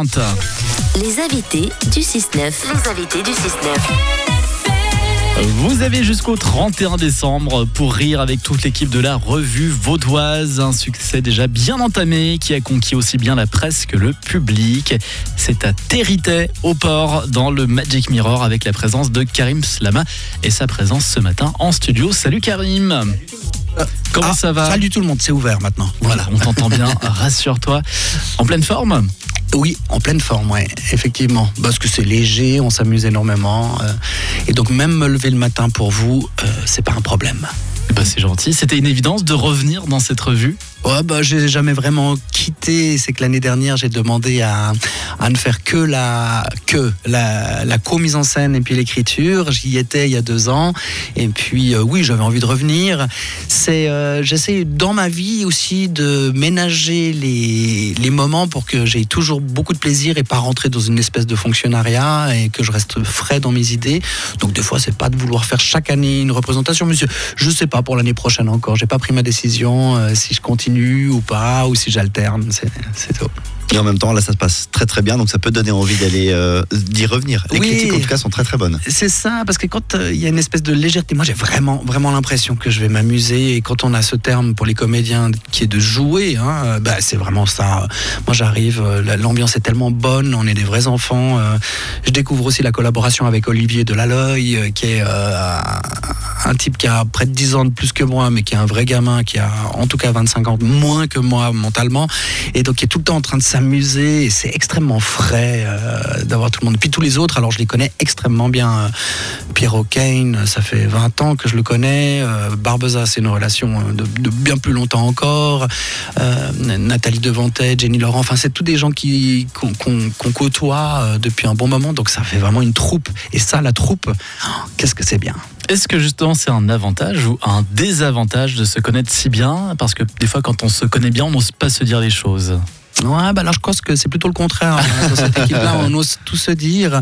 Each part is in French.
20h20. Les invités du 6-9. Vous avez jusqu'au 31 décembre pour rire avec toute l'équipe de la revue vaudoise. Un succès déjà bien entamé qui a conquis aussi bien la presse que le public. C'est à Territet, au port, dans le Magic Mirror, avec la présence de Karim Slama et sa présence ce matin en studio. Salut Karim. Comment ça va ? Salut tout le monde, c'est ouvert maintenant. Voilà. On t'entend bien, rassure-toi. En pleine forme ? Oui, en pleine forme, ouais, effectivement. Parce que c'est léger, on s'amuse énormément. Et donc même me lever le matin pour vous, c'est pas un problème. C'est gentil. C'était une évidence de revenir dans cette revue ? Ouais, j'ai jamais vraiment quitté. C'est que l'année dernière, j'ai demandé à ne faire que la co-mise en scène et puis l'écriture. J'y étais il y a 2 ans. Et puis, oui, j'avais envie de revenir. J'essaie dans ma vie aussi de ménager les moments pour que j'aie toujours beaucoup de plaisir et pas rentrer dans une espèce de fonctionnariat et que je reste frais dans mes idées. Donc, des fois, c'est pas de vouloir faire chaque année une représentation. Mais je sais pas pour l'année prochaine encore. J'ai pas pris ma décision si je continue ou pas, ou si j'alterne, c'est tout. Et en même temps, là, ça se passe très très bien, donc ça peut donner envie d'y revenir. Les critiques, en tout cas, sont très très bonnes. C'est ça, parce que quand il y a une espèce de légèreté, moi j'ai vraiment l'impression que je vais m'amuser, et quand on a ce terme pour les comédiens qui est de jouer, c'est vraiment ça. Moi j'arrive, l'ambiance est tellement bonne, on est des vrais enfants. Je découvre aussi la collaboration avec Olivier Delaloy, qui est un type qui a près de 10 ans de plus que moi, mais qui est un vrai gamin, qui a en tout cas 25 ans moins que moi mentalement, et donc qui est tout le temps en train de s'amuser, et c'est extrêmement frais d'avoir tout le monde. Et puis tous les autres, alors je les connais extrêmement bien. Pierre O'Kane, ça fait 20 ans que je le connais. Barbeza, c'est une relation de bien plus longtemps encore. Nathalie Devantet, Jenny Laurent, enfin c'est tous des gens qu'on côtoie depuis un bon moment, donc ça fait vraiment une troupe. Et ça, la troupe, qu'est-ce que c'est bien. Est-ce que justement c'est un avantage ou un désavantage de se connaître si bien ? Parce que des fois quand on se connaît bien, on n'ose pas se dire les choses. Ouais, là je pense que c'est plutôt le contraire. Dans cette équipe-là, on ose tout se dire.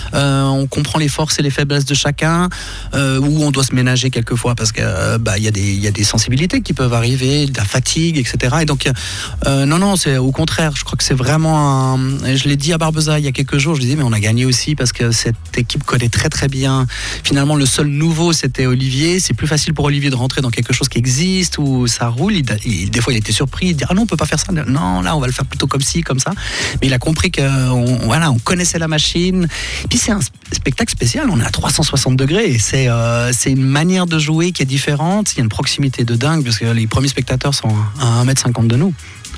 On comprend les forces et les faiblesses de chacun, où on doit se ménager quelquefois parce que il y a des sensibilités qui peuvent arriver, de la fatigue, etc. Et donc non, c'est au contraire. Je crois que c'est vraiment je l'ai dit à Barbeza il y a quelques jours. Je disais mais on a gagné aussi parce que cette équipe connaît très très bien. Finalement, le seul nouveau c'était Olivier. C'est plus facile pour Olivier de rentrer dans quelque chose qui existe où ça roule. Des fois, il était surpris. Il dit non, on peut pas faire ça. Non, là, on va le faire plutôt comme ci, comme ça. Mais il a compris on connaissait la machine. Et puis c'est un spectacle spécial, on est à 360 degrés. Et c'est une manière de jouer qui est différente. Il y a une proximité de dingue, parce que les premiers spectateurs sont à 1m50 de nous.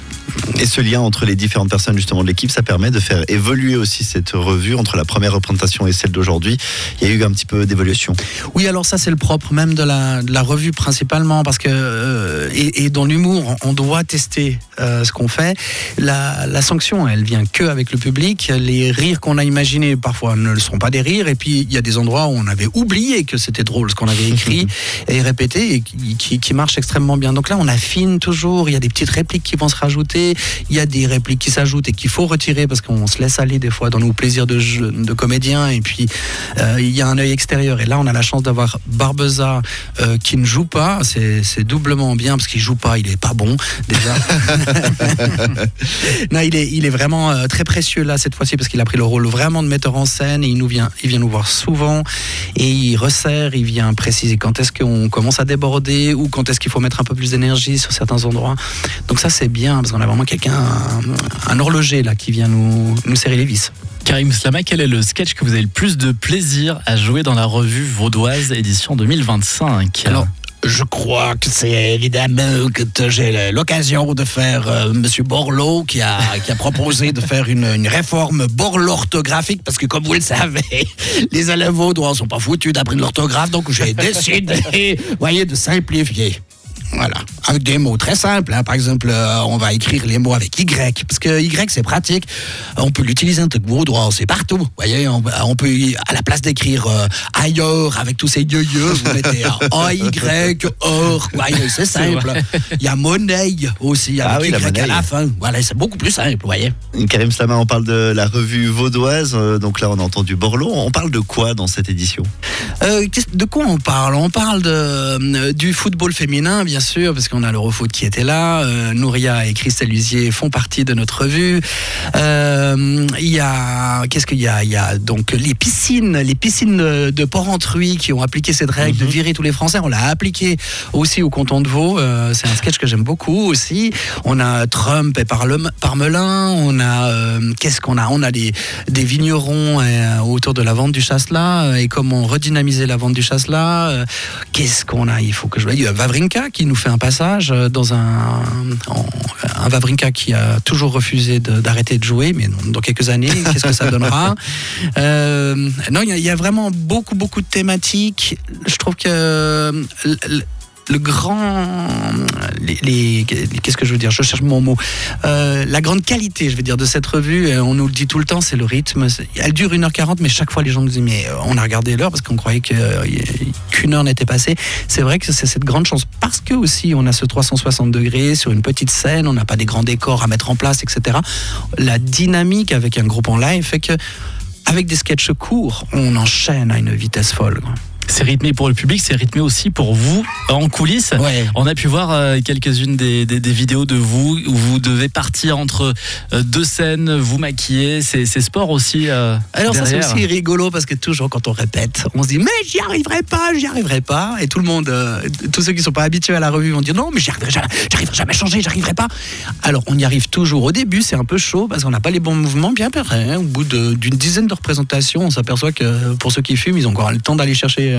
Et ce lien entre les différentes personnes justement de l'équipe, ça permet de faire évoluer aussi cette revue entre la première représentation et celle d'aujourd'hui. Il y a eu un petit peu d'évolution. Oui, alors ça c'est le propre même de la revue principalement, parce que et dans l'humour, on doit tester ce qu'on fait. La sanction, elle vient que avec le public. Les rires qu'on a imaginés parfois ne le seront pas des rires, et puis il y a des endroits où on avait oublié que c'était drôle ce qu'on avait écrit et répété, et qui marche extrêmement bien. Donc là on affine toujours, il y a des petites répliques qui vont se rajouter. Il y a des répliques qui s'ajoutent et qu'il faut retirer parce qu'on se laisse aller des fois dans nos plaisirs de comédien, et puis il y a un œil extérieur, et là on a la chance d'avoir Barbeza qui ne joue pas. C'est doublement bien parce qu'il joue pas, il est pas bon déjà. Non, il est vraiment très précieux là cette fois-ci, parce qu'il a pris le rôle vraiment de metteur en scène, et il vient nous voir souvent et il resserre, il vient préciser quand est-ce qu'on commence à déborder ou quand est-ce qu'il faut mettre un peu plus d'énergie sur certains endroits. Donc ça c'est bien, parce qu'on a vraiment quelqu'un, un horloger là qui vient nous serrer les vis. Karim Slama, quel est le sketch que vous avez le plus de plaisir à jouer dans la revue vaudoise édition 2025 ? Alors, je crois que c'est évidemment que j'ai l'occasion de faire Monsieur Borloo qui a proposé de faire une réforme borlorthographique, parce que comme vous le savez, les élèves vaudois sont pas foutus d'apprendre l'orthographe, donc j'ai décidé, de simplifier. Voilà, avec des mots très simples. Par exemple, on va écrire les mots avec Y, parce que Y c'est pratique. On peut l'utiliser en vaudois, c'est partout. Vous voyez, on peut, à la place d'écrire ailleurs avec tous ces yeux, vous mettez A-Y, or. C'est simple. Il y a monnaie aussi avec Y à la fin. Voilà, c'est beaucoup plus simple, vous voyez. Karim Slama, on parle de la revue vaudoise. Donc là, on a entendu Borloo. On parle de quoi dans cette édition ? De quoi on parle ? On parle du football féminin, bien bien sûr, parce qu'on a l'Eurofoot qui était là. Nouria et Christelle Lusier font partie de notre revue. Qu'est-ce qu'il y a ? Il y a donc les piscines de Port-Entruy qui ont appliqué cette règle de virer tous les Français. On l'a appliqué aussi au canton de Vaud. C'est un sketch que j'aime beaucoup aussi. On a Trump et Parmelin. On a qu'est-ce qu'on a ? On a des vignerons autour de la vente du chasselas et comment redynamiser la vente du chasselas. Qu'est-ce qu'on a ? Il faut que je voie. Il y a Wawrinka qui nous fait un passage dans un Wawrinka qui a toujours refusé d'arrêter de jouer, mais dans quelques années, qu'est-ce que ça donnera ? Non, il y a vraiment beaucoup de thématiques. Je trouve que le grand, qu'est-ce que je veux dire ? Je cherche mon mot. La grande qualité, je vais dire, de cette revue, on nous le dit tout le temps, c'est le rythme. Elle dure 1h40, mais chaque fois les gens nous disent mais on a regardé l'heure parce qu'on croyait qu'une heure n'était passée. C'est vrai que c'est cette grande chance parce que aussi on a ce 360 degrés sur une petite scène, on n'a pas des grands décors à mettre en place, etc. La dynamique avec un groupe en live fait que avec des sketchs courts, on enchaîne à une vitesse folle. C'est rythmé pour le public, c'est rythmé aussi pour vous en coulisses. Ouais. On a pu voir quelques-unes des vidéos de vous où vous devez partir entre deux scènes, vous maquiller, c'est sport aussi. Alors derrière. ça c'est aussi rigolo parce que toujours quand on répète, on se dit mais j'y arriverai pas. Et tout le monde, tous ceux qui sont pas habitués à la revue vont dire non mais j'arriverai jamais à changer, j'arriverai pas. Alors on y arrive toujours. Au début c'est un peu chaud parce qu'on n'a pas les bons mouvements. Bien après, au bout d'une dizaine de représentations, on s'aperçoit que pour ceux qui fument, ils ont encore le temps d'aller chercher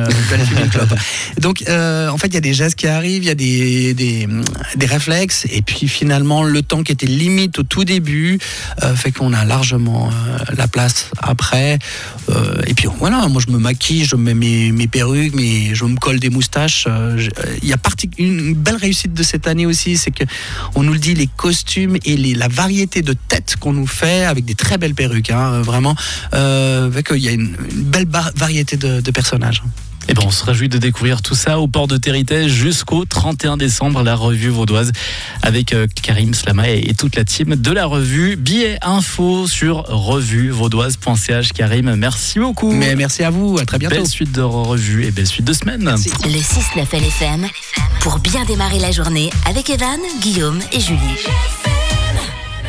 donc en fait il y a des gestes qui arrivent, il y a des réflexes et puis finalement le temps qui était limite au tout début fait qu'on a largement la place après et puis voilà, moi je me maquille, je mets mes perruques, je me colle des moustaches. Il y a une belle réussite de cette année aussi, c'est que on nous le dit, les costumes et la variété de têtes qu'on nous fait avec des très belles perruques, vraiment fait qu'il y a une belle variété de personnages. Et on se réjouit de découvrir tout ça au port de Territet jusqu'au 31 décembre, la revue vaudoise avec Karim Slama et toute la team de la revue. Billets info sur revue-vaudoise.ch. Karim, merci beaucoup. Mais merci à vous, à très bientôt. Belle suite de revue et belle suite de semaine. Merci. Le 6-9 LFM pour bien démarrer la journée avec Evan, Guillaume et Julie.